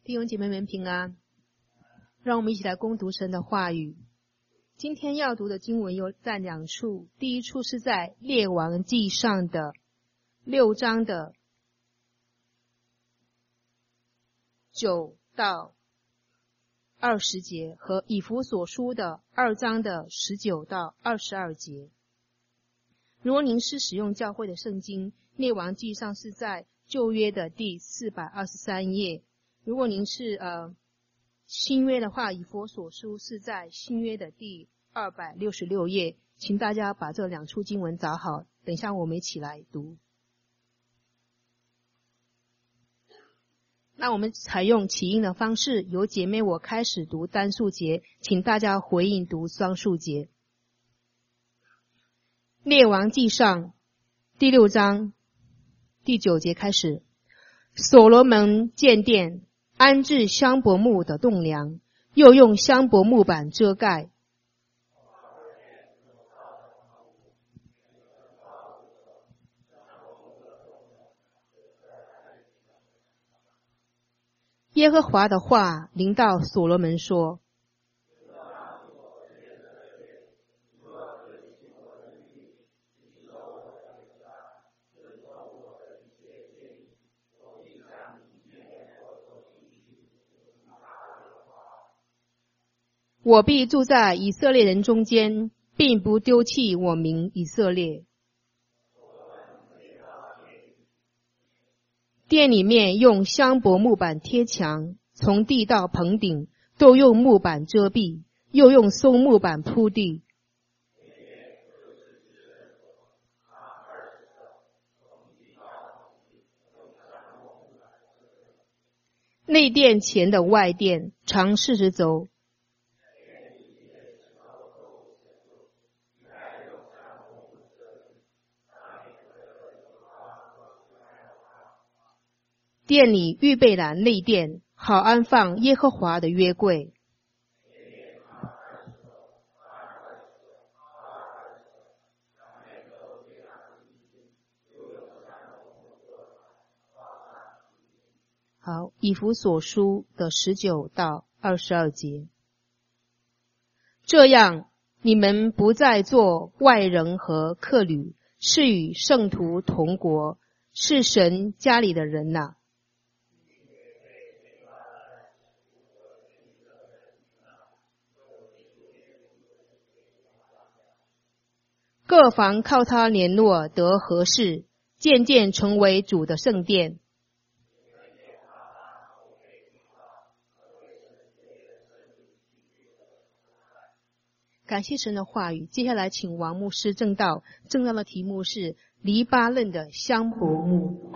弟兄姐妹们平安，让我们一起来攻读神的话语。今天要读的经文有在两处，第一处是在列王记上的6章的9到20节，和以弗所书的2章的19到22节。如果您是使用教会的圣经，列王记上是在旧约的第423页。如果您是新约的话，以弗所书是在新约的第266页。请大家把这两处经文找好，等一下我们一起来读。那我们采用起音的方式，由姐妹我开始读单数节，请大家回应读双数节。列王记上第6章第9节开始。所罗门建殿，安置香柏木的栋梁，又用香柏木板遮盖。耶和华的话临到所罗门说：我必住在以色列人中间，并不丢弃我名以色列。殿里面用香柏木板贴墙，从地到棚顶都用木板遮蔽，又用松木板铺地。内殿前的外殿长40肘，殿里预备了内殿，好安放耶和华的约柜。好，以弗所书的19到22节。这样，你们不再做外人和客旅，是与圣徒同国，是神家里的人哪。各房靠他联络得合适，渐渐成为主的圣殿。感谢神的话语。接下来请王牧师证道。证道的题目是黎巴嫩的香柏木。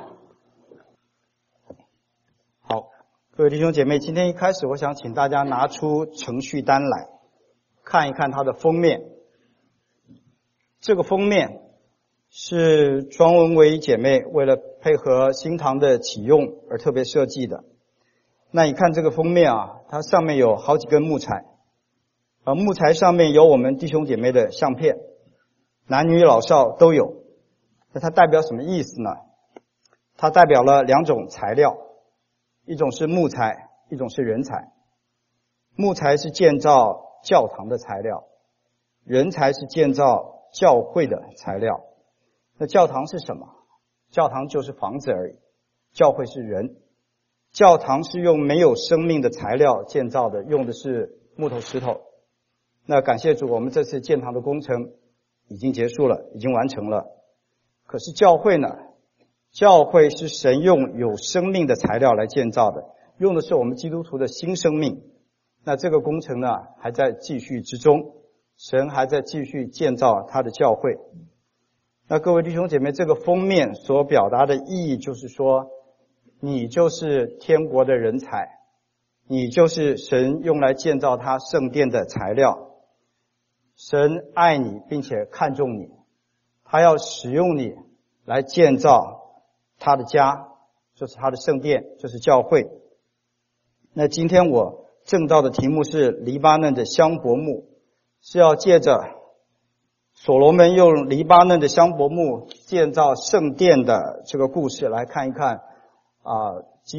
好，各位弟兄姐妹，今天一开始我想请大家拿出程序单来看一看它的封面。这个封面是庄文维姐妹为了配合新堂的启用而特别设计的。那你看这个封面啊，它上面有好几根木材，木材上面有我们弟兄姐妹的相片，男女老少都有。那它代表什么意思呢？它代表了两种材料，一种是木材，一种是人材。木材是建造教堂的材料，人材是建造教会的材料。那教堂是什么？教堂就是房子而已，教会是人。教堂是用没有生命的材料建造的，用的是木头石头。那感谢主，我们这次建堂的工程已经结束了，已经完成了。可是教会呢？教会是神用有生命的材料来建造的，用的是我们基督徒的新生命。那这个工程呢，还在继续之中，神还在继续建造他的教会。那各位弟兄姐妹，这个封面所表达的意义就是说，你就是天国的人才，你就是神用来建造他圣殿的材料。神爱你并且看重你，他要使用你来建造他的家，就是他的圣殿，就是教会。那今天我证道的题目是黎巴嫩的香柏木，是要借着所罗门用黎巴嫩的香柏木建造圣殿的这个故事来看一看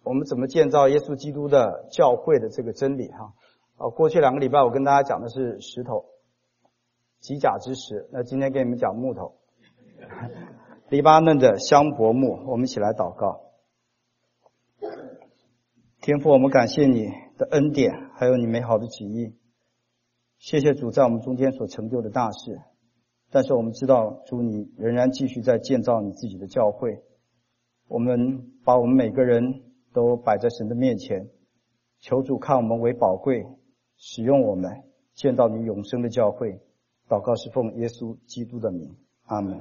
我们怎么建造耶稣基督的教会的这个真理哈。过去2个礼拜我跟大家讲的是石头，机甲之石，那今天给你们讲木头，黎巴嫩的香柏木。我们一起来祷告。天父，我们感谢你的恩典，还有你美好的旨意。谢谢主在我们中间所成就的大事，但是我们知道主你仍然继续在建造你自己的教会。我们把我们每个人都摆在神的面前，求主看我们为宝贵，使用我们建造你永生的教会。祷告是奉耶稣基督的名，阿门。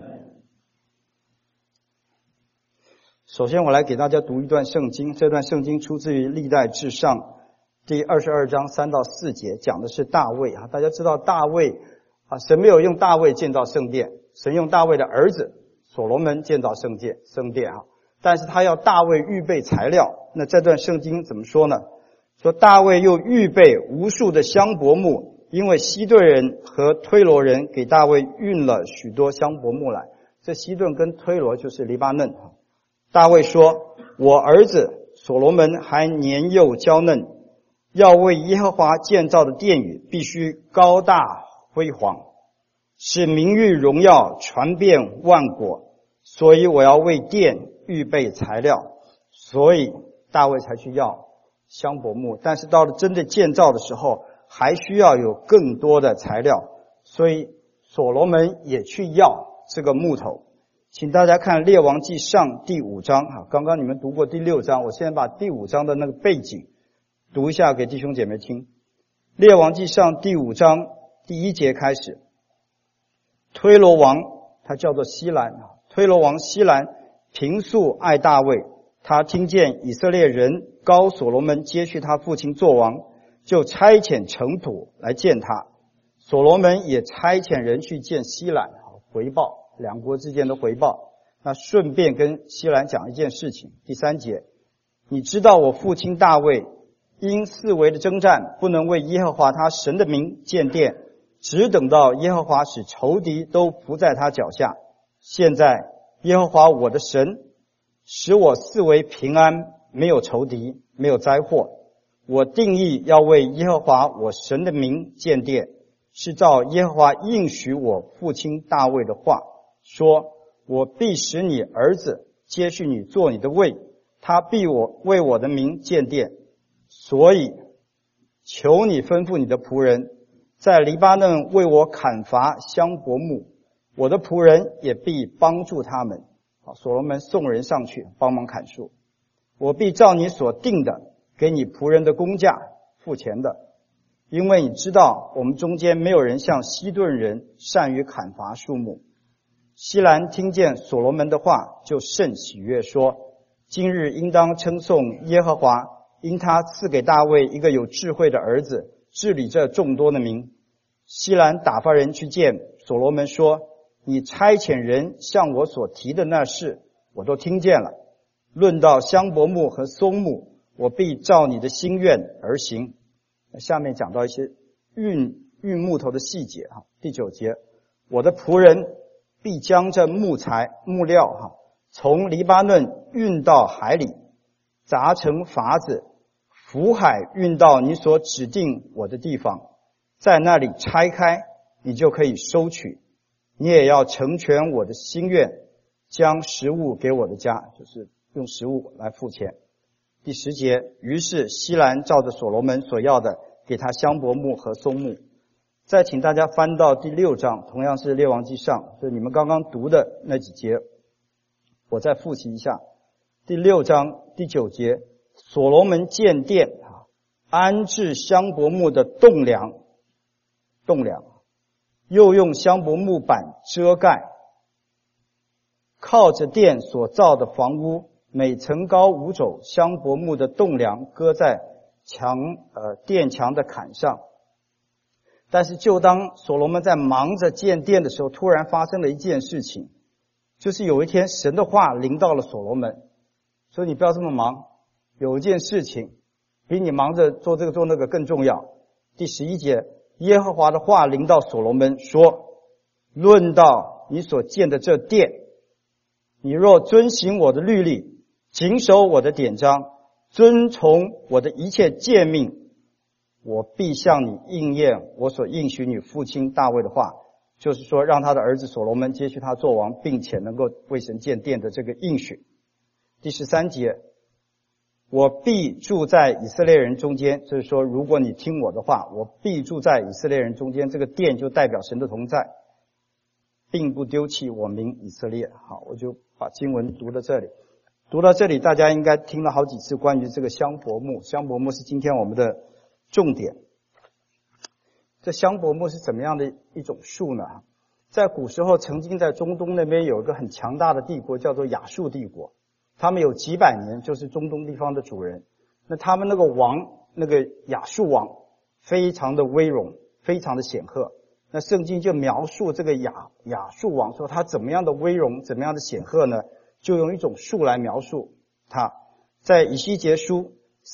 首先我来给大家读一段圣经，这段圣经出自于历代志上第22章3到4节，讲的是大卫啊。大家知道大卫啊，神没有用大卫建造圣殿，神用大卫的儿子所罗门建造圣殿啊。但是他要大卫预备材料，那这段圣经怎么说呢？说大卫又预备无数的香柏木，因为西顿人和推罗人给大卫运了许多香柏木来。这西顿跟推罗就是黎巴嫩啊。大卫说，我儿子所罗门还年幼娇嫩，要为耶和华建造的殿宇必须高大辉煌，使名誉荣耀传遍万国，所以我要为殿预备材料。所以大卫才去要香柏木，但是到了真的建造的时候，还需要有更多的材料，所以所罗门也去要这个木头。请大家看列王记上第5章啊，刚刚你们读过第6章，我现在把第5章的那个背景读一下给弟兄姐妹听。列王记上第5章第1节开始，推罗王他叫做西兰，推罗王西兰平素爱大卫，他听见以色列人膏所罗门接续他父亲做王，就差遣臣仆来见他。所罗门也差遣人去见西兰，回报两国之间的回报。那顺便跟西兰讲一件事情。第3节，你知道我父亲大卫因四围的征战，不能为耶和华他神的名建殿，只等到耶和华使仇敌都伏在他脚下。现在耶和华我的神使我四围平安，没有仇敌，没有灾祸。我定义要为耶和华我神的名建殿，是照耶和华应许我父亲大卫的话，说我必使你儿子接续你做你的位，他必为我的名建殿。所以求你吩咐你的仆人在黎巴嫩为我砍伐香柏木，我的仆人也必帮助他们。所罗门送人上去帮忙砍树，我必照你所定的给你仆人的工价付钱的，因为你知道我们中间没有人像西顿人善于砍伐树木。西兰听见所罗门的话，就甚喜悦，说今日应当称颂耶和华，因他赐给大卫一个有智慧的儿子，治理这众多的民。西兰打发人去见所罗门，说你差遣人向我所提的那事我都听见了，论到香柏木和松木，我必照你的心愿而行。下面讲到一些运木头的细节。第9节，我的仆人必将这木料从黎巴嫩运到海里，砸成筏子，浮海运到你所指定我的地方，在那里拆开，你就可以收取。你也要成全我的心愿，将食物给我的家，就是用食物来付钱。第10节，于是西兰照着所罗门所要的，给他香柏木和松木。再请大家翻到第6章，同样是列王记上，就是你们刚刚读的那几节，我再复习一下。第6章第9节，所罗门建殿，安置香柏木的栋梁，又用香柏木板遮盖，靠着殿所造的房屋，每层高5肘，香柏木的栋梁搁在殿墙的坎上。但是就当所罗门在忙着建殿的时候，突然发生了一件事情，就是有一天神的话临到了所罗门，说你不要这么忙，有一件事情比你忙着做这个做那个更重要。第11节，耶和华的话临到所罗门说，论到你所建的这殿，你若遵行我的律例，谨守我的典章， 遵从我的一切诫命，我必向你应验我所应许你父亲大卫的话，就是说让他的儿子所罗门接续他做王，并且能够为神建殿的这个应许。第13节，我必住在以色列人中间，就是说如果你听我的话，我必住在以色列人中间，这个殿就代表神的同在，并不丢弃我名以色列。好，我就把经文读到这里。读到这里，大家应该听了好几次关于这个香柏木。香柏木是今天我们的重点。这香柏木是怎么样的一种树呢？在古时候，曾经在中东那边有一个很强大的帝国，叫做亚述帝国。他们有几百年就是中东地方的主人。那他们那个王，那个亚述王，非常的威荣，非常的显赫。那圣经就描述这个亚述王，说他怎么样的威荣，怎么样的显赫呢？就用一种树来描述他。在以西结书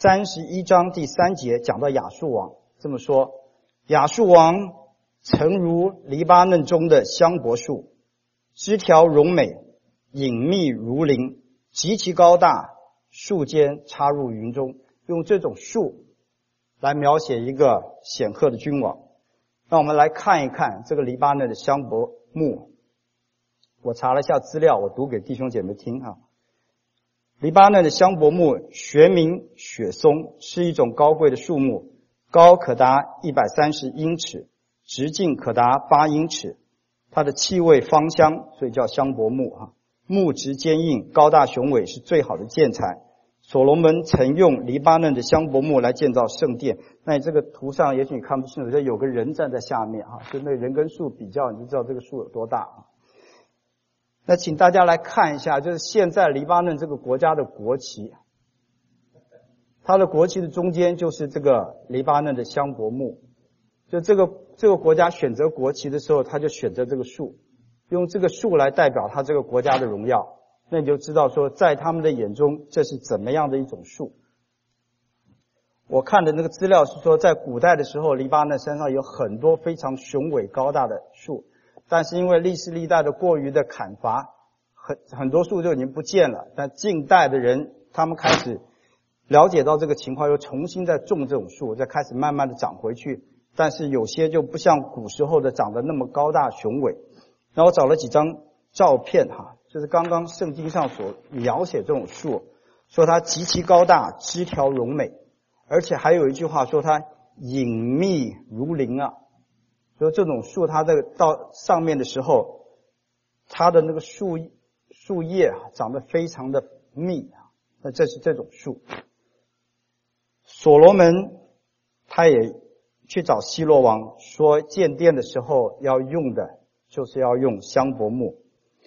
31章第3节讲到亚述王这么说：亚述王诚如黎巴嫩中的香柏树，枝条荣美，隐密如林，极其高大，树间插入云中。用这种树来描写一个显赫的君王。那我们来看一看这个黎巴嫩的香柏木。我查了一下资料，我读给弟兄姐妹听哈。黎巴嫩的香柏木学名雪松，是一种高贵的树木，高可达130英尺，直径可达8英尺。它的气味芳香，所以叫香柏木哈。木质坚硬，高大雄伟，是最好的建材。所罗门曾用黎巴嫩的香柏木来建造圣殿。那你这个图上也许你看不清楚，这有个人站在下面哈，就那人跟树比较，你就知道这个树有多大啊。那请大家来看一下，就是现在黎巴嫩这个国家的国旗，它的国旗的中间就是这个黎巴嫩的香柏木。就这个国家选择国旗的时候，他就选择这个树，用这个树来代表他这个国家的荣耀。那你就知道说，在他们的眼中，这是怎么样的一种树。我看的那个资料是说，在古代的时候，黎巴嫩山上有很多非常雄伟高大的树，但是因为历世历代的过于的砍伐，很多树就已经不见了。但近代的人，他们开始了解到这个情况，又重新再种这种树，再开始慢慢的长回去。但是有些就不像古时候的长得那么高大雄伟。然后我找了几张照片哈，就是刚刚圣经上所描写这种树，说它极其高大，枝条荣美，而且还有一句话说它隐密如林啊。说这种树它到上面的时候，它的那个树叶啊长得非常的密啊。那这是这种树。所罗门他也去找希罗王说，建殿的时候要用的就是要用香柏木。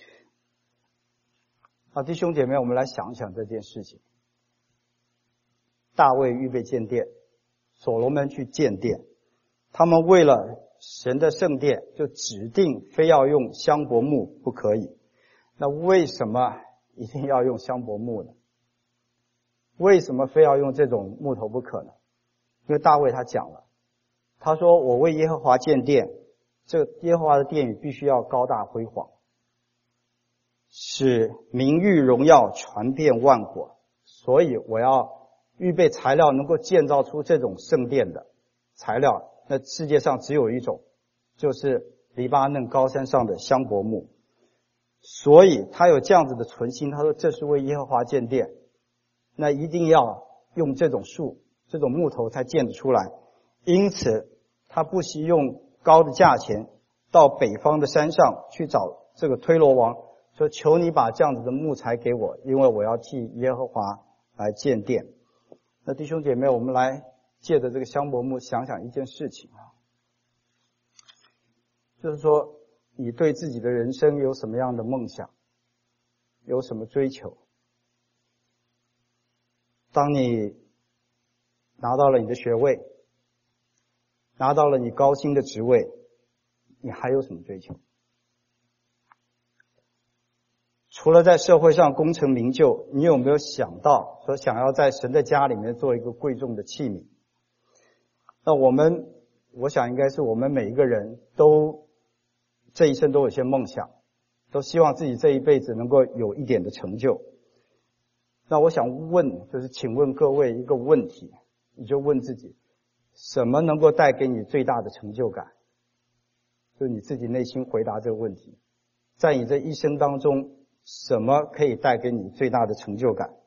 弟兄姐妹，我们来想一想这件事情。大卫预备建殿，所罗门去建殿，他们为了神的圣殿就指定非要用香柏木不可以。那为什么一定要用香柏木呢？为什么非要用这种木头不可呢？因为大卫他讲了，他说我为耶和华建殿，这个耶和华的殿宇必须要高大辉煌，使名誉荣耀传遍万国，所以我要预备材料能够建造出这种圣殿的材料。那世界上只有一种，就是黎巴嫩高山上的香柏木。所以他有这样子的存心，他说这是为耶和华建殿，那一定要用这种树，这种木头才建得出来。因此他不惜用高的价钱到北方的山上去找这个推罗王，说求你把这样子的木材给我，因为我要替耶和华来建殿。那弟兄姐妹，我们来借着这个香柏木想想一件事情啊，就是说你对自己的人生有什么样的梦想，有什么追求？当你拿到了你的学位，拿到了你高薪的职位，你还有什么追求？除了在社会上功成名就，你有没有想到说想要在神的家里面做一个贵重的器皿？那我想应该是我们每一个人都这一生都有些梦想，都希望自己这一辈子能够有一点的成就。 那我想问，就是请问各位一个问题，你就问自己，什么能够带给你最大的成就感？就是你自己内心回答这个问题，在你这一生当中，什么可以带给你最大的成就感？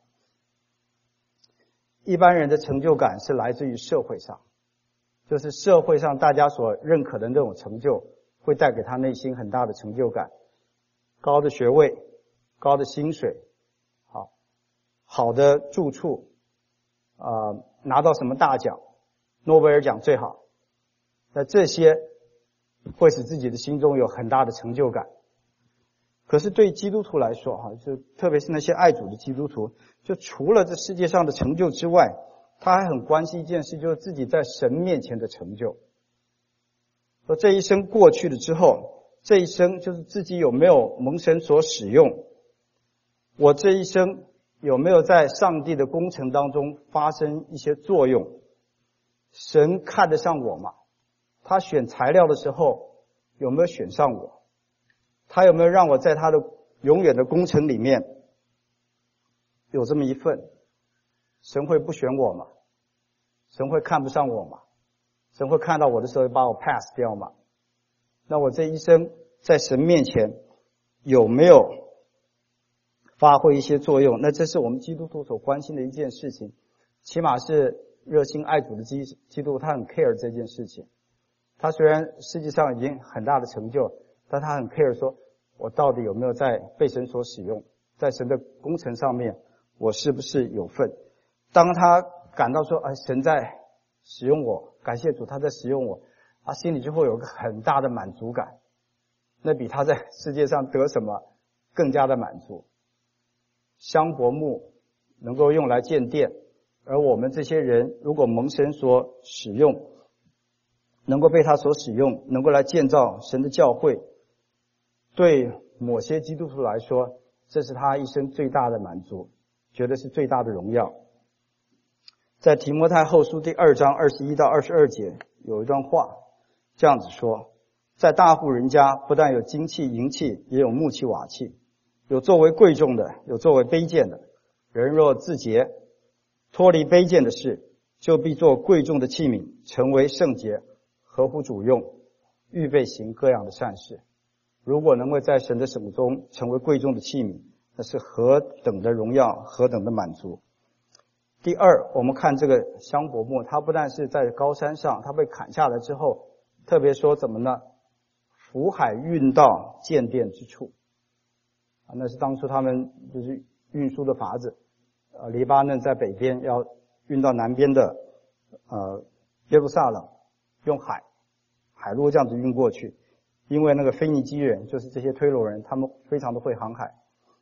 一般人的成就感是来自于社会上，就是社会上大家所认可的那种成就，会带给他内心很大的成就感。高的学位，高的薪水，好的住处，拿到什么大奖，诺贝尔奖最好。那这些会使自己的心中有很大的成就感。可是对基督徒来说，就特别是那些爱主的基督徒，就除了这世界上的成就之外，他还很关心一件事，就是自己在神面前的成就。说这一生过去了之后，这一生就是自己有没有蒙神所使用，我这一生有没有在上帝的工程当中发生一些作用？神看得上我吗？他选材料的时候有没有选上我？他有没有让我在他的永远的工程里面有这么一份？神会不选我吗？神会看不上我吗？神会看到我的时候把我 pass 掉吗？那我这一生在神面前有没有发挥一些作用？那这是我们基督徒所关心的一件事情，起码是热心爱主的基督徒，他很 care 这件事情。他虽然世界上已经很大的成就，但他很 care 说，我到底有没有在被神所使用，在神的工程上面，我是不是有份？当他感到说，神在使用我，感谢主他在使用我，他心里就会有个很大的满足感，那比他在世界上得什么更加的满足。香柏木能够用来建殿，而我们这些人如果蒙神所使用，能够被他所使用，能够来建造神的教会，对某些基督徒来说，这是他一生最大的满足，觉得是最大的荣耀。在提摩太后书第2章21到22节有一段话这样子说，在大户人家不但有金器银器，也有木器瓦器，有作为贵重的，有作为卑贱的。人若自洁，脱离卑贱的事，就必做贵重的器皿，成为圣洁，合乎主用，预备行各样的善事。如果能够在神的手中成为贵重的器皿，那是何等的荣耀，何等的满足。第二，我们看这个香柏木，它不但是在高山上，它被砍下来之后，特别说怎么呢？福海运到建殿之处，那是当初他们就是运输的法子。黎巴嫩在北边，要运到南边的耶路撒冷，用海路这样子运过去。因为那个腓尼基人，就是这些推罗人，他们非常的会航海。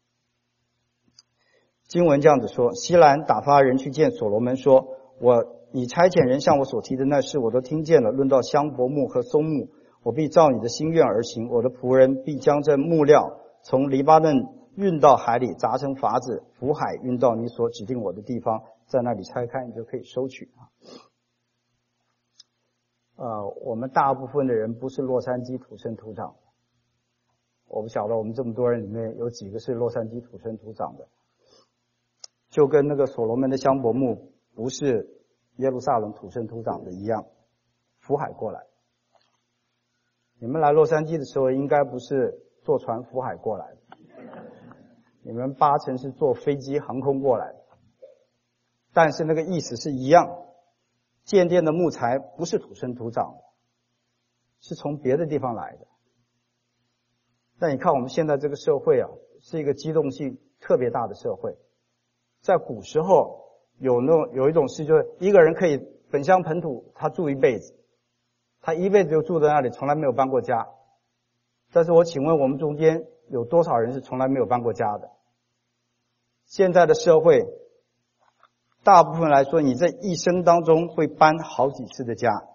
经文这样子说，西兰打发人去见所罗门说，你差遣人向我所提的那事我都听见了，论到香柏木和松木，我必照你的心愿而行，我的仆人必将这木料从黎巴嫩运到海里，砸成筏子，浮海运到你所指定我的地方，在那里拆开，你就可以收取。我们大部分的人不是洛杉矶土生土长的，我不晓得我们这么多人里面有几个是洛杉矶土生土长的，就跟那个所罗门的香柏木不是耶路撒冷土生土长的一样，浮海过来。你们来洛杉矶的时候应该不是坐船浮海过来的，你们8成是坐飞机航空过来的，但是那个意思是一样。建殿的木材不是土生土长的，是从别的地方来的。但你看我们现在这个社会是一个机动性特别大的社会。在古时候有一种事，就是一个人可以本乡本土，他住一辈子，他一辈子就住在那里，从来没有搬过家。但是我请问我们中间有多少人是从来没有搬过家的？现在的社会大部分来说，你这一生当中会搬好几次的家。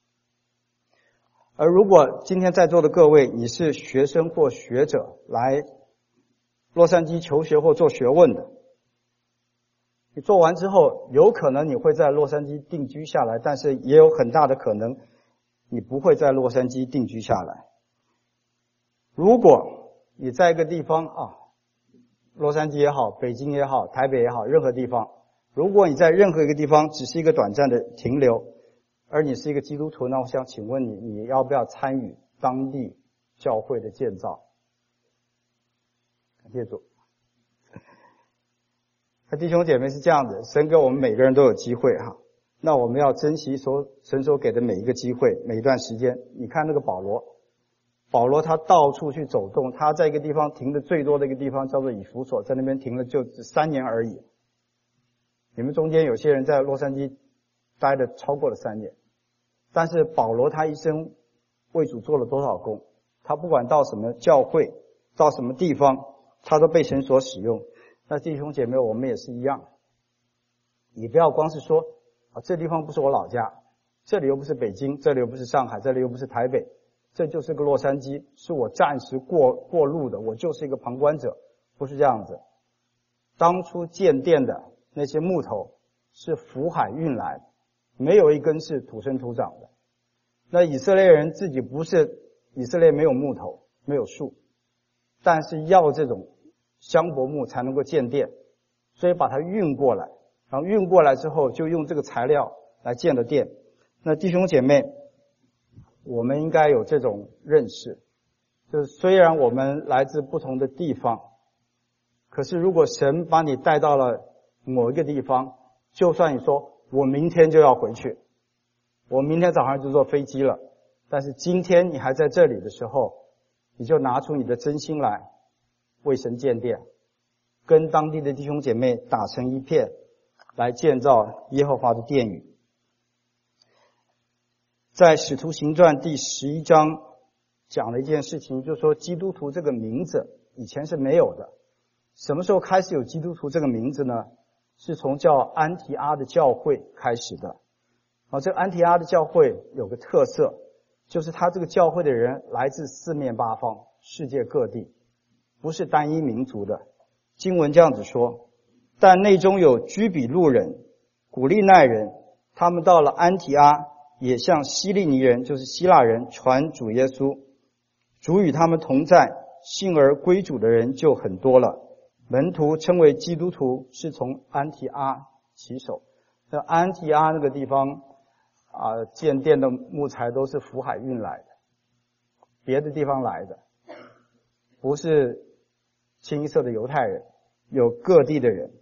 而如果今天在座的各位，你是学生或学者来洛杉矶求学或做学问的，你做完之后，有可能你会在洛杉矶定居下来，但是也有很大的可能你不会在洛杉矶定居下来。如果你在一个地方洛杉矶也好，北京也好，台北也好，任何地方，如果你在任何一个地方只是一个短暂的停留，而你是一个基督徒，那我想请问你，你要不要参与当地教会的建造？感谢主。那弟兄姐妹是这样的，神给我们每个人都有机会哈，那我们要珍惜神所给的每一个机会，每一段时间。你看那个保罗他到处去走动，他在一个地方停的最多的一个地方叫做以弗所，在那边停了就3年而已。你们中间有些人在洛杉矶待了超过了3年，但是保罗他一生为主做了多少工，他不管到什么教会，到什么地方，他都被神所使用。那弟兄姐妹，我们也是一样，你不要光是说这地方不是我老家，这里又不是北京，这里又不是上海，这里又不是台北，这就是个洛杉矶，是我暂时过路的，我就是一个旁观者，不是这样子。当初建殿的那些木头是福海运来的，没有一根是土生土长的。那以色列人自己不是，以色列没有木头，没有树，但是要这种香柏木才能够建殿，所以把它运过来，然后运过来之后就用这个材料来建的殿。那弟兄姐妹，我们应该有这种认识，就是虽然我们来自不同的地方，可是如果神把你带到了某一个地方，就算你说我明天就要回去，我明天早上就坐飞机了，但是今天你还在这里的时候，你就拿出你的真心来为神建殿，跟当地的弟兄姐妹打成一片，来建造耶和华的殿宇。在使徒行传第11章讲了一件事情，就是说基督徒这个名字以前是没有的。什么时候开始有基督徒这个名字呢？是从叫安提阿的教会开始的。这个安提阿的教会有个特色，就是他这个教会的人来自四面八方，世界各地，不是单一民族的。经文这样子说，但内中有居比路人、古利奈人，他们到了安提阿，也向希利尼人，就是希腊人传主耶稣，主与他们同在，信而归主的人就很多了。门徒称为基督徒，是从安提阿起手。那安提阿那个地方建殿的木材都是福海运来的，别的地方来的，不是清一色的犹太人，有各地的人。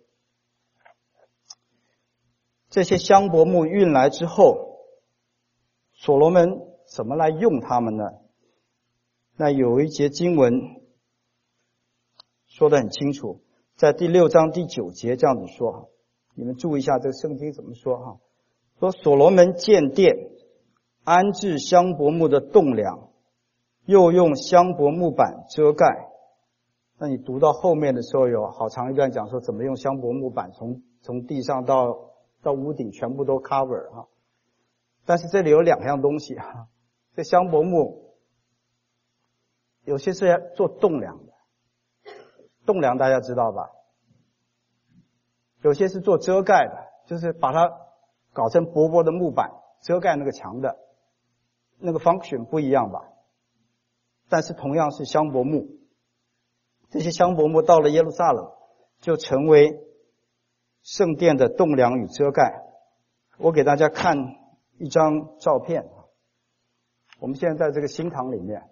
这些香柏木运来之后，所罗门怎么来用它们呢？那有一节经文说得很清楚，在第6章第9节这样子说，你们注意一下这个圣经怎么说说所罗门建殿，安置香柏木的栋梁，又用香柏木板遮盖。那你读到后面的时候，有好长一段讲说怎么用香柏木板从地上到屋顶全部都 cover 但是这里有2样东西这香柏木有些是做栋梁的，栋梁大家知道吧？有些是做遮盖的，就是把它搞成薄薄的木板遮盖那个墙的，那个 function 不一样吧？但是同样是香柏木，这些香柏木到了耶路撒冷就成为圣殿的栋梁与遮盖。我给大家看一张照片，我们现在在这个新堂里面，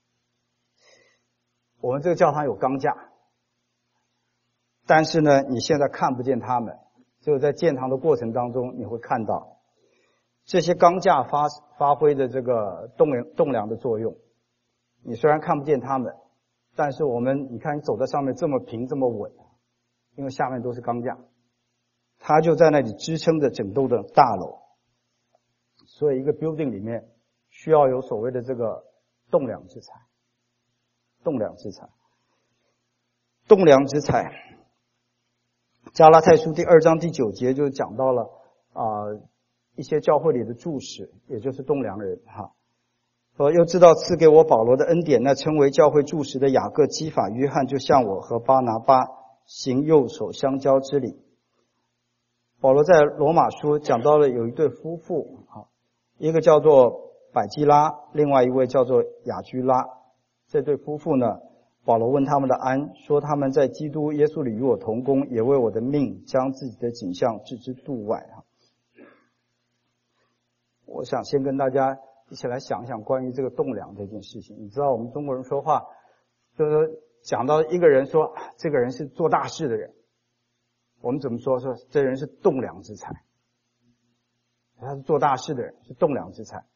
我们这个教堂有钢架，但是呢你现在看不见它们，只有在建堂的过程当中你会看到这些钢架发挥的这个栋梁的作用。你虽然看不见它们，但是你看你走在上面这么平这么稳，因为下面都是钢架，它就在那里支撑着整栋的大楼。所以一个 building 里面需要有所谓的这个栋梁之材。加拉太书第2章第9节就讲到了一些教会里的柱石，也就是栋梁人说又知道赐给我保罗的恩典，那称为教会柱石的雅各、基法、约翰，就像我和巴拿巴行右手相交之礼。保罗在罗马书讲到了有一对夫妇一个叫做百基拉，另外一位叫做雅居拉。这对夫妇呢保罗问他们的安，说他们在基督耶稣里与我同工，也为我的命将自己的景象置之度外啊。我想先跟大家一起来想一想关于这个栋梁这件事情。你知道我们中国人说话，就是讲到一个人说这个人是做大事的人，我们怎么说？说这人是栋梁之才，他是做大事的人，是栋梁之才。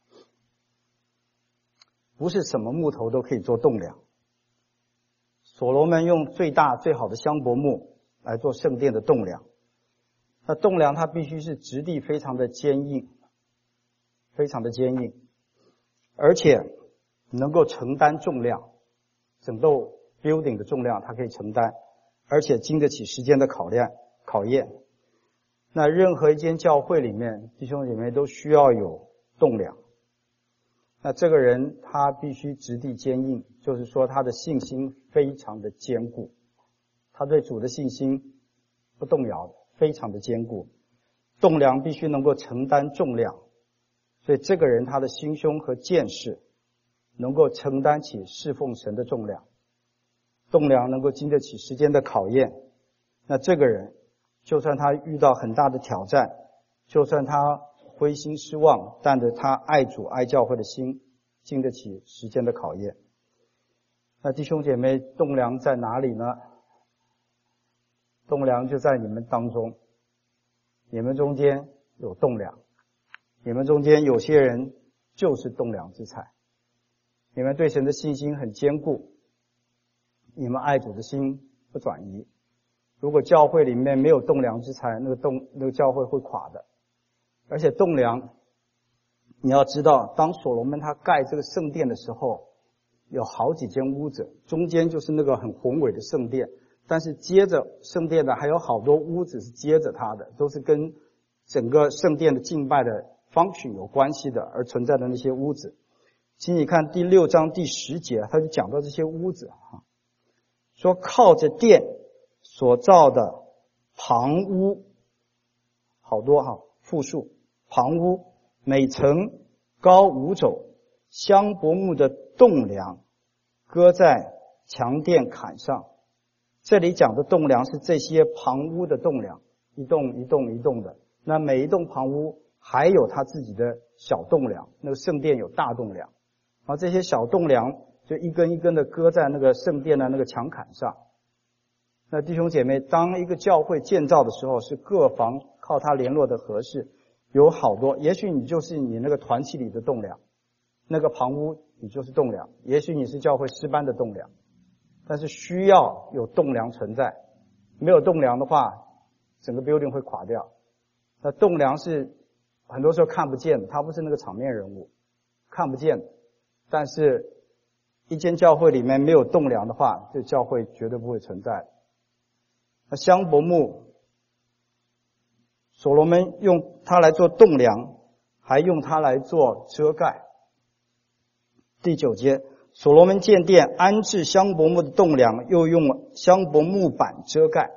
不是什么木头都可以做栋梁。所罗门用最大最好的香柏木来做圣殿的栋梁，那栋梁它必须是质地非常的坚硬，非常的坚硬，而且能够承担重量，整栋 building 的重量它可以承担，而且经得起时间的考验。那任何一间教会里面，弟兄姐妹都需要有栋梁。那这个人他必须质地坚硬，就是说他的信心非常的坚固，他对主的信心不动摇，非常的坚固。栋梁必须能够承担重量，所以这个人他的心胸和见识能够承担起侍奉神的重量，栋梁能够经得起时间的考验。那这个人就算他遇到很大的挑战，就算他灰心失望，但是他爱主爱教会的心经得起时间的考验。那弟兄姐妹，栋梁在哪里呢？栋梁就在你们当中，你们中间有栋梁，你们中间有些人就是栋梁之才，你们对神的信心很坚固，你们爱主的心不转移。如果教会里面没有栋梁之才，那个教会会垮的。而且栋梁，你要知道，当所罗门他盖这个圣殿的时候，有好几间屋子，中间就是那个很宏伟的圣殿，但是接着圣殿的还有好多屋子是接着它的，都是跟整个圣殿的敬拜的 function 有关系的而存在的那些屋子。请你看第6章第10节，他就讲到这些屋子说靠着殿所造的旁屋，好多复数旁屋，每层高5肘，香柏木的栋梁搁在墙殿坎上。这里讲的栋梁是这些旁屋的栋梁，一栋一栋一栋的。那每一栋旁屋还有它自己的小栋梁，那个圣殿有大栋梁，然后这些小栋梁就一根一根的搁在那个圣殿的那个墙坎上。那弟兄姐妹，当一个教会建造的时候，是各房靠它联络的合适，有好多，也许你就是你那个团契里的栋梁，那个旁屋你就是栋梁，也许你是教会诗班的栋梁，但是需要有栋梁存在，没有栋梁的话，整个 building 会垮掉。那栋梁是很多时候看不见的，它不是那个场面人物，看不见的。但是一间教会里面没有栋梁的话，这教会绝对不会存在。那香柏木，所罗门用它来做栋梁，还用它来做遮盖。第9节，所罗门建殿，安置香柏木的栋梁，又用香柏木板遮盖，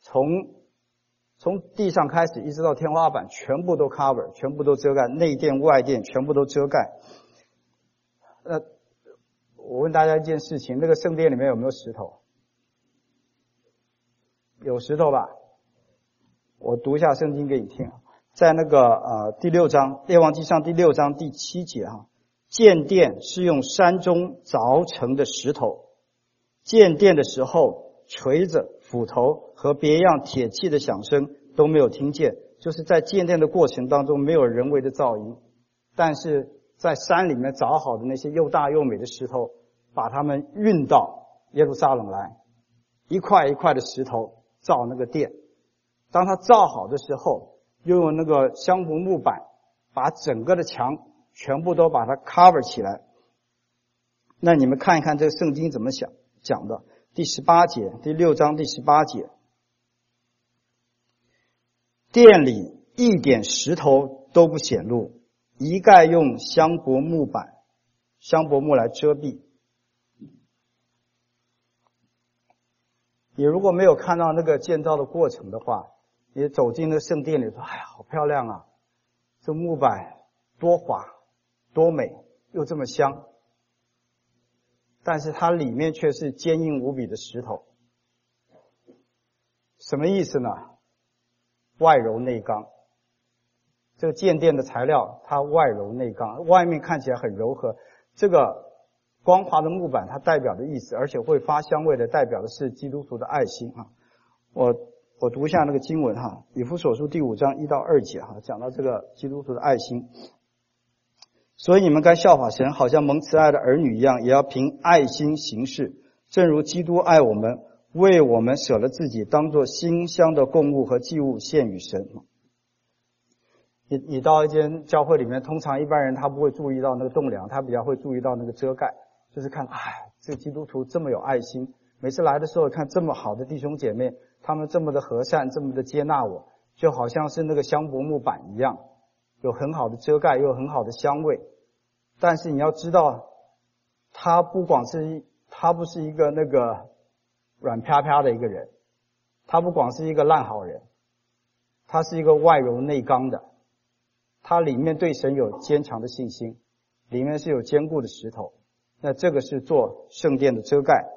从地上开始一直到天花板，全部都 cover， 全部都遮盖，内殿外殿全部都遮盖。我问大家一件事情，那个圣殿里面有没有石头？有石头吧？我读一下圣经给你听，在那个第6章列王纪上第6章第7节建殿是用山中凿成的石头，建殿的时候锤子、斧头和别样铁器的响声都没有听见，就是在建殿的过程当中没有人为的噪音，但是在山里面凿好的那些又大又美的石头，把它们运到耶路撒冷来，一块一块的石头造那个殿。当它造好的时候，又用那个香柏木板把整个的墙全部都把它 cover 起来。那你们看一看这个圣经怎么讲的。第18节，第6章第18节，殿里一点石头都不显露，一概用香柏木板、香柏木来遮蔽。你如果没有看到那个建造的过程的话，你走进那个圣殿里说，哎呀，好漂亮啊，这木板多滑多美，又这么香。 但是它里面却是坚硬无比的石头。什么意思呢？外柔内刚。这个建殿的材料它外柔内刚，外面看起来很柔和，这个光滑的木板它代表的意思，而且会发香味的代表的是基督徒的爱心啊。我读一下那个经文哈，以弗所书第5章1到2节哈，讲到这个基督徒的爱心。所以你们该效法神，好像蒙慈爱的儿女一样，也要凭爱心行事，正如基督爱我们，为我们舍了自己，当作馨香的供物和祭物献与神。你到一间教会里面，通常一般人他不会注意到那个栋梁，他比较会注意到那个遮盖，就是看这个基督徒这么有爱心，每次来的时候看这么好的弟兄姐妹，他们这么的和善，这么的接纳我，就好像是那个香柏木板一样，有很好的遮盖，又有很好的香味。但是你要知道，他不是一个那个软啪啪的一个人，他不光是一个烂好人，他是一个外柔内刚的，他里面对神有坚强的信心，里面是有坚固的石头。那这个是做圣殿的遮盖。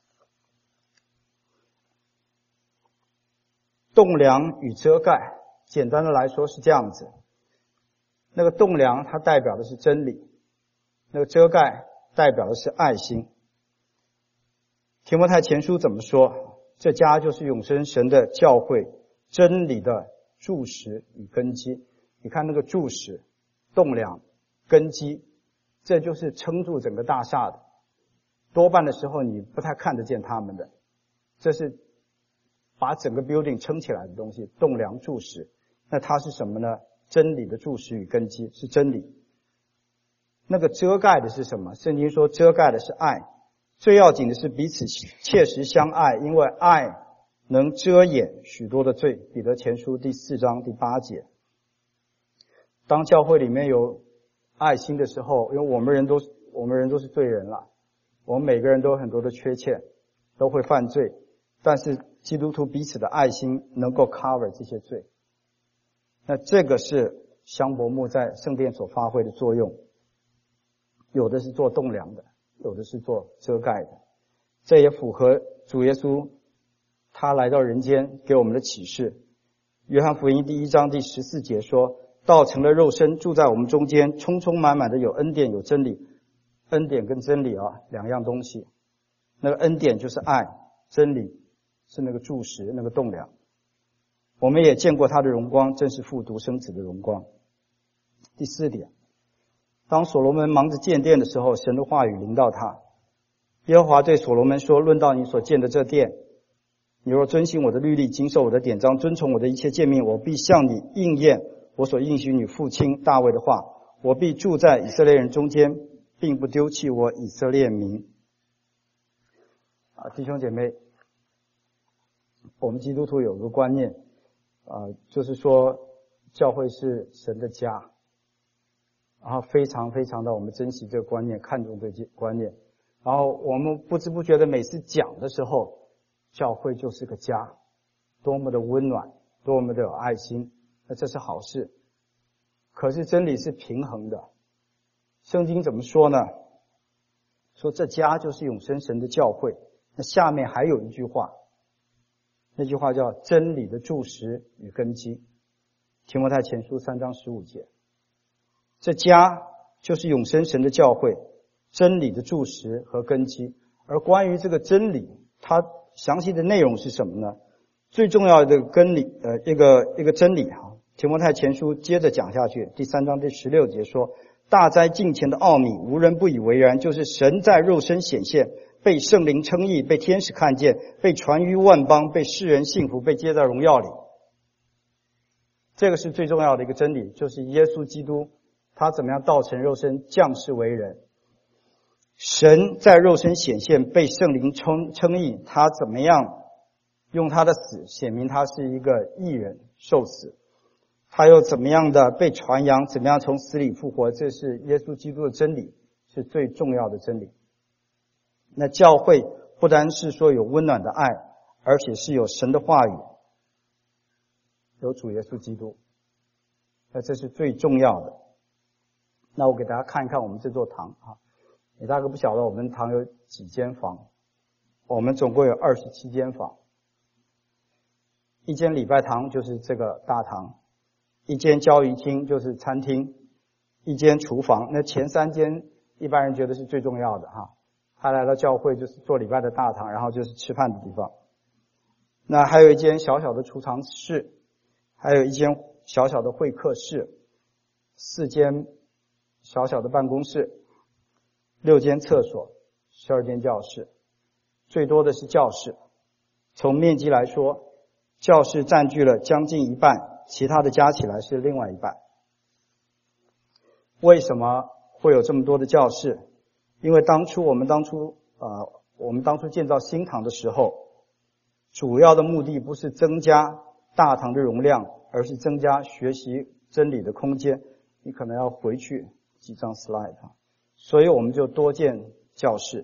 栋梁与遮盖，简单的来说是这样子。那个栋梁它代表的是真理，那个遮盖代表的是爱心。提摩太前书怎么说？这家就是永生神的教会，真理的柱石与根基。你看那个柱石、栋梁、根基，这就是撑住整个大厦的。多半的时候你不太看得见他们的，这是把整个 building 撑起来的东西，栋梁柱石。那它是什么呢？真理的柱石与根基，是真理。那个遮盖的是什么？圣经说遮盖的是爱。最要紧的是彼此切实相爱，因为爱能遮掩许多的罪。彼得前书第4章第8节。当教会里面有爱心的时候，因为我们人都是罪人了，我们每个人都有很多的缺陷，都会犯罪，但是基督徒彼此的爱心能够 cover 这些罪。那这个是香柏木在圣殿所发挥的作用，有的是做栋梁的，有的是做遮盖的。这也符合主耶稣他来到人间给我们的启示。约翰福音第1章第14节说，道成了肉身，住在我们中间，充充满满的有恩典有真理。恩典跟真理两样东西。那个恩典就是爱，真理是那个柱石，那个栋梁。我们也见过他的荣光，正是父独生子的荣光。第4点，当所罗门忙着建殿的时候，神的话语临到他。耶和华对所罗门说，论到你所建的这殿，你若遵行我的律例，经受我的典章，遵从我的一切诫命，我必向你应验我所应许你父亲大卫的话，我必住在以色列人中间，并不丢弃我以色列民。弟兄姐妹，我们基督徒有个观念就是说教会是神的家，然后非常非常的我们珍惜这个观念，看重这个观念，然后我们不知不觉的每次讲的时候，教会就是个家，多么的温暖，多么的有爱心，那这是好事。可是真理是平衡的，圣经怎么说呢？说这家就是永生神的教会。那下面还有一句话，那句话叫真理的柱石与根基。提摩太前书3章15节。这家就是永生神的教会，真理的柱石和根基。而关于这个真理，它详细的内容是什么呢？最重要的根理一个真理提摩太前书接着讲下去，第3章第16节说，大哉近前的奥秘，无人不以为然，就是神在肉身显现，被圣灵称义，被天使看见，被传于万邦，被世人信服，被接在荣耀里。这个是最重要的一个真理，就是耶稣基督他怎么样道成肉身，降世为人。神在肉身显现，被圣灵称义，他怎么样用他的死显明他是一个义人，受死。他又怎么样的被传扬，怎么样从死里复活，这是耶稣基督的真理，是最重要的真理。那教会不单是说有温暖的爱，而且是有神的话语，有主耶稣基督，那这是最重要的。那我给大家看一看我们这座堂你大概不晓得我们堂有几间房，我们总共有27间房。一间礼拜堂就是这个大堂，一间交谊厅就是餐厅，一间厨房。那前3间一般人觉得是最重要的哈，他来到教会就是做礼拜的大堂，然后就是吃饭的地方。那还有一间小小的储藏室，还有一间小小的会客室，4间小小的办公室，6间厕所，12间教室。最多的是教室，从面积来说，教室占据了将近一半，其他的加起来是另外一半。为什么会有这么多的教室？因为我们当初建造新堂的时候，主要的目的不是增加大堂的容量，而是增加学习真理的空间。你可能要回去几张 slide 啊，所以我们就多建教室。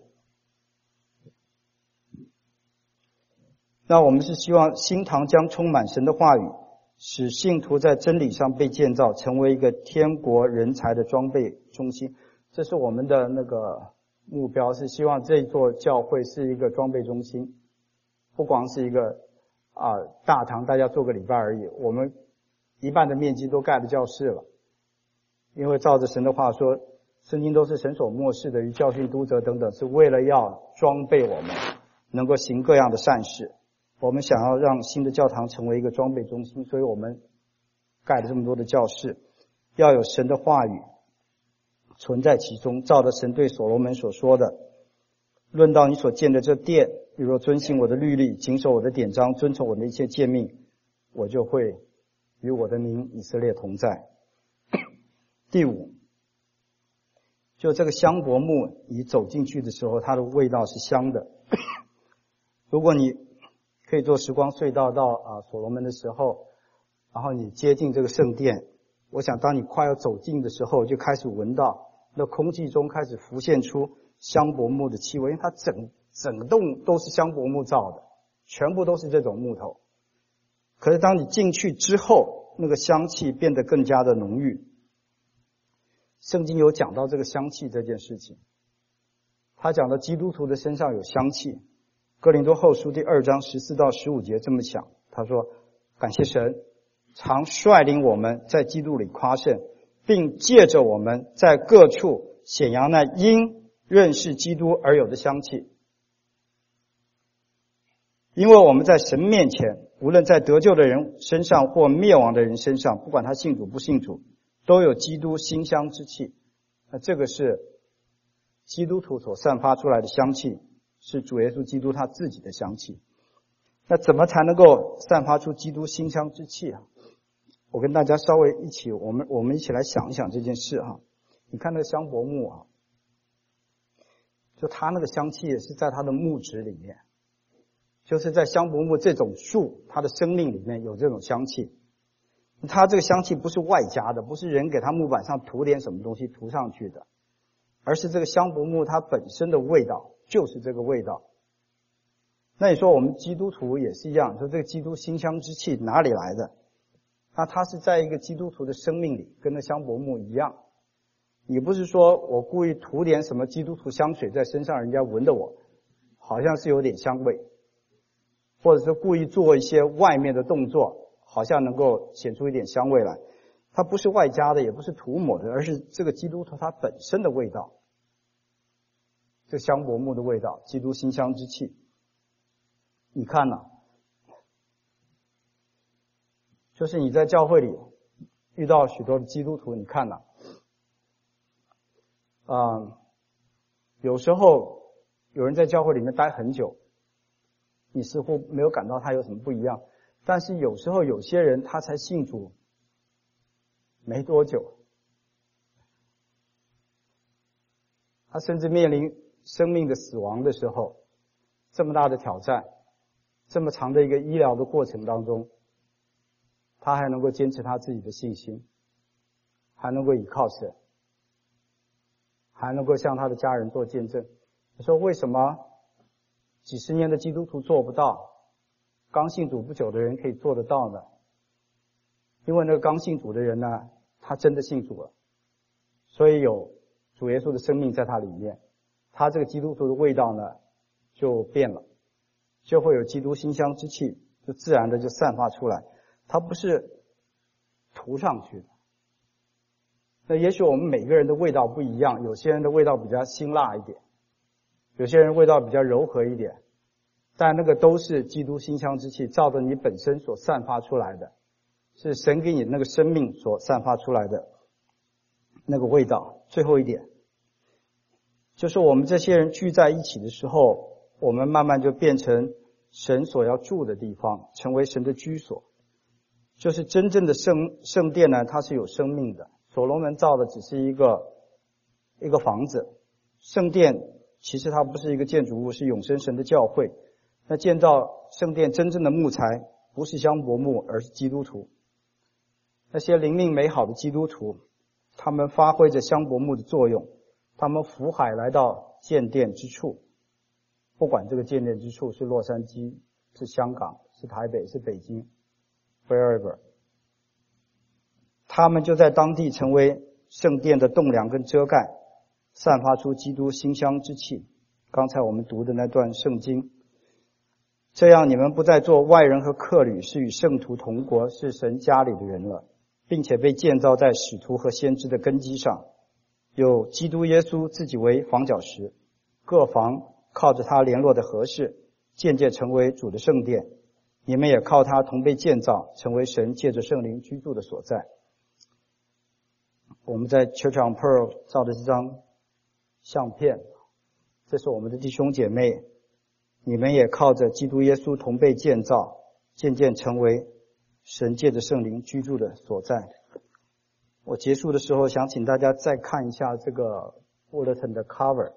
那我们是希望新堂将充满神的话语，使信徒在真理上被建造，成为一个天国人才的装备中心。这是我们的那个目标，是希望这座教会是一个装备中心，不光是一个大堂大家做个礼拜而已，我们一半的面积都盖了教室了。因为照着神的话说，圣经都是神所默示的，与教训、督责等等，是为了要装备我们能够行各样的善事。我们想要让新的教堂成为一个装备中心，所以我们盖了这么多的教室，要有神的话语存在其中，照着神对所罗门所说的，论到你所建的这殿，你若遵行我的律例，谨守我的典章，遵从我的一切诫命，我就会与我的名以色列同在。第5，就这个香柏木，你走进去的时候，它的味道是香的。如果你可以坐时光隧道到所罗门的时候，然后你接近这个圣殿，我想当你快要走近的时候，就开始闻到那空气中开始浮现出香柏木的气味，因为它整栋都是香柏木造的，全部都是这种木头。可是当你进去之后，那个香气变得更加的浓郁。圣经有讲到这个香气这件事情，他讲到基督徒的身上有香气。哥林多后书第2章14到15节这么讲，他说：感谢神，常率领我们在基督里夸胜，并借着我们在各处显扬那因认识基督而有的香气。因为我们在神面前，无论在得救的人身上或灭亡的人身上，不管他信主不信主，都有基督馨香之气。那这个是基督徒所散发出来的香气，是主耶稣基督他自己的香气。那怎么才能够散发出基督馨香之气啊？我跟大家稍微我们一起来想一想这件事哈。你看那个香柏木啊，就它那个香气也是在它的木质里面，就是在香柏木这种树它的生命里面有这种香气。它这个香气不是外加的，不是人给它木板上涂点什么东西涂上去的，而是这个香柏木它本身的味道就是这个味道。那你说我们基督徒也是一样，说这个基督馨香之气哪里来的？那它是在一个基督徒的生命里，跟那香柏木一样。你不是说我故意涂点什么基督徒香水在身上，人家闻的我好像是有点香味，或者是故意做一些外面的动作，好像能够显出一点香味来。它不是外加的，也不是涂抹的，而是这个基督徒它本身的味道，这香柏木的味道，基督馨香之气。你看呐，就是你在教会里遇到许多的基督徒，你看呐，有时候有人在教会里面待很久，你似乎没有感到他有什么不一样，但是有时候有些人他才信主没多久，他甚至面临生命的死亡的时候，这么大的挑战，这么长的一个医疗的过程当中，他还能够坚持他自己的信心，还能够倚靠神，还能够向他的家人做见证。你说为什么几十年的基督徒做不到，刚信主不久的人可以做得到呢？因为那个刚信主的人呢，他真的信主了，所以有主耶稣的生命在他里面， 他这个基督徒的味道呢就变了，就会有基督馨香之气，就自然的就散发出来，它不是涂上去的。那也许我们每个人的味道不一样，有些人的味道比较辛辣一点，有些人味道比较柔和一点，但那个都是基督馨香之气，照着你本身所散发出来的，是神给你那个生命所散发出来的那个味道。最后一点就是我们这些人聚在一起的时候，我们慢慢就变成神所要住的地方，成为神的居所。就是真正的圣殿呢，它是有生命的。所罗门造的只是一个房子，圣殿其实它不是一个建筑物，是永生神的教会。那建造圣殿真正的木材不是香柏木，而是基督徒。那些灵命美好的基督徒，他们发挥着香柏木的作用，他们浮海来到建殿之处，不管这个建殿之处是洛杉矶、是香港、是台北、是北京 wherever， 他们就在当地成为圣殿的栋梁跟遮盖，散发出基督馨香之气。刚才我们读的那段圣经，这样你们不再做外人和客旅，是与圣徒同国，是神家里的人了，并且被建造在使徒和先知的根基上，有基督耶稣自己为房角石，各房靠着他联络的合适，渐渐成为主的圣殿。你们也靠他同被建造，成为神借着圣灵居住的所在。我们在 Church on Pearl 照的这张相片，这是我们的弟兄姐妹，你们也靠着基督耶稣同被建造，渐渐成为神借着圣灵居住的所在。我结束的时候想请大家再看一下这个 bulletin 的 cover，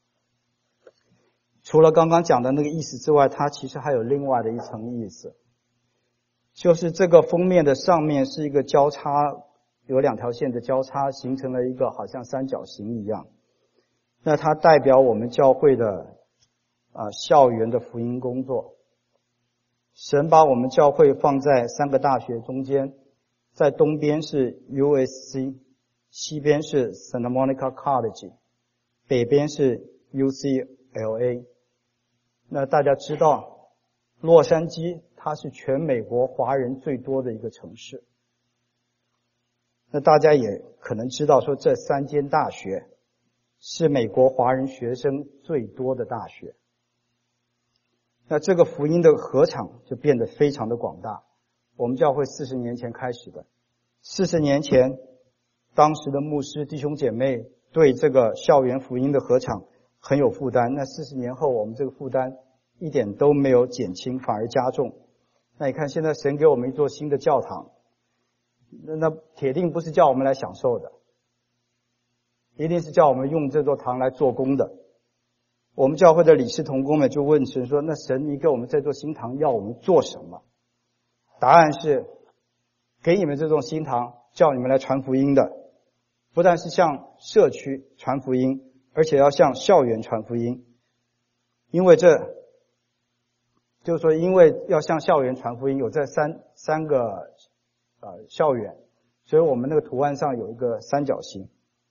除了刚刚讲的那个意思之外，它其实还有另外的一层意思，就是这个封面的上面是一个交叉，有两条线的交叉，形成了一个好像三角形一样。那它代表我们教会的校园的福音工作。神把我们教会放在三个大学中间，在东边是 USC， 西边是 Santa Monica College， 北边是 UCLA。 那大家知道洛杉矶它是全美国华人最多的一个城市，那大家也可能知道说这三间大学是美国华人学生最多的大学。那这个福音的禾场就变得非常的广大。我们教会40年前开始的，40年前当时的牧师弟兄姐妹对这个校园福音的禾场很有负担，那40年后我们这个负担一点都没有减轻，反而加重。那你看现在神给我们一座新的教堂，那铁定不是叫我们来享受的，一定是叫我们用这座堂来做工的。我们教会的理事同工们就问神说，那神你给我们这座新堂要我们做什么？答案是给你们这座新堂叫你们来传福音的，不但是向社区传福音，而且要向校园传福音。因为就是说因为要向校园传福音，有这三个校园，所以我们那个图案上有一个三角形。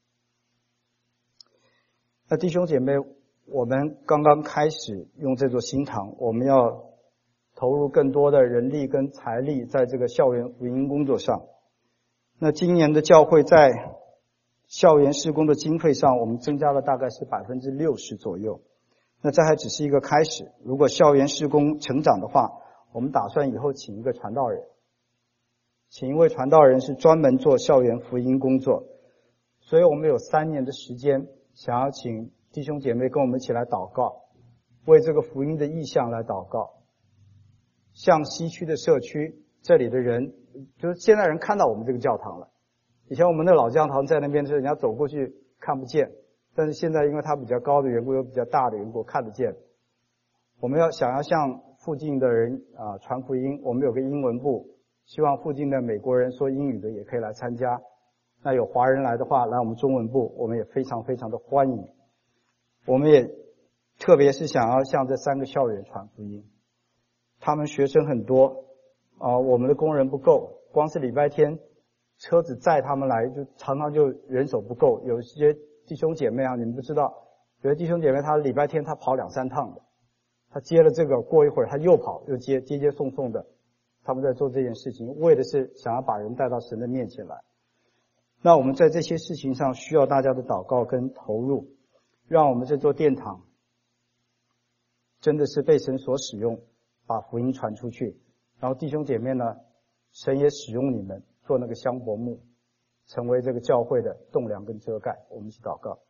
那弟兄姐妹，我们刚刚开始用这座新堂，我们要投入更多的人力跟财力在这个校园福音工作上。那今年的教会在校园事工的经费上，我们增加了大概是 60% 左右。那这还只是一个开始，如果校园事工成长的话，我们打算以后请一个传道人，请一位传道人是专门做校园福音工作。所以我们有3年的时间，想要请弟兄姐妹跟我们一起来祷告，为这个福音的意向来祷告。向西区的社区，这里的人就是现在人看到我们这个教堂了。以前我们的老教堂在那边的时候，人家走过去看不见，但是现在因为它比较高的缘故，有比较大的缘故，看得见。我们想要向附近的人传福音，我们有个英文部，希望附近的美国人说英语的也可以来参加。那有华人来的话，来我们中文部，我们也非常非常的欢迎。我们也特别是想要向这3个校园传福音，他们学生很多我们的工人不够，光是礼拜天车子载他们来就常常就人手不够。有些弟兄姐妹你们不知道， 有的弟兄姐妹他礼拜天他跑2、3趟的，他接了这个，过一会儿他又跑又接送的，他们在做这件事情，为的是想要把人带到神的面前来。那我们在这些事情上需要大家的祷告跟投入，让我们这座殿堂真的是被神所使用，把福音传出去。然后弟兄姐妹呢，神也使用你们做那个香柏木，成为这个教会的栋梁跟遮盖。我们一起祷告。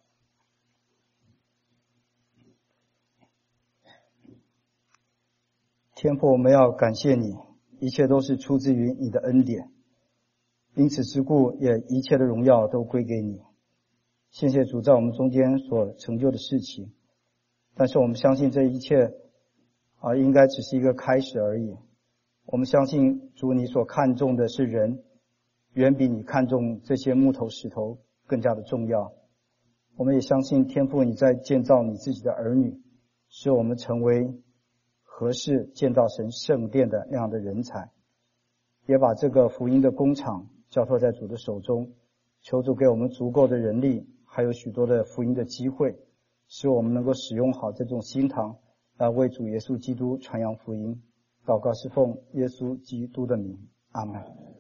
天父，我们要感谢你，一切都是出自于你的恩典，因此之故，也一切的荣耀都归给你。谢谢主在我们中间所成就的事情，但是我们相信这一切应该只是一个开始而已。我们相信主，你所看重的是人，远比你看重这些木头石头更加的重要。我们也相信天父你在建造你自己的儿女，使我们成为合适建造神圣殿的那样的人才，也把这个福音的工厂交托在主的手中，求主给我们足够的人力，还有许多的福音的机会，使我们能够使用好这种新堂来为主耶稣基督传扬福音。祷告是奉耶稣基督的名，阿们。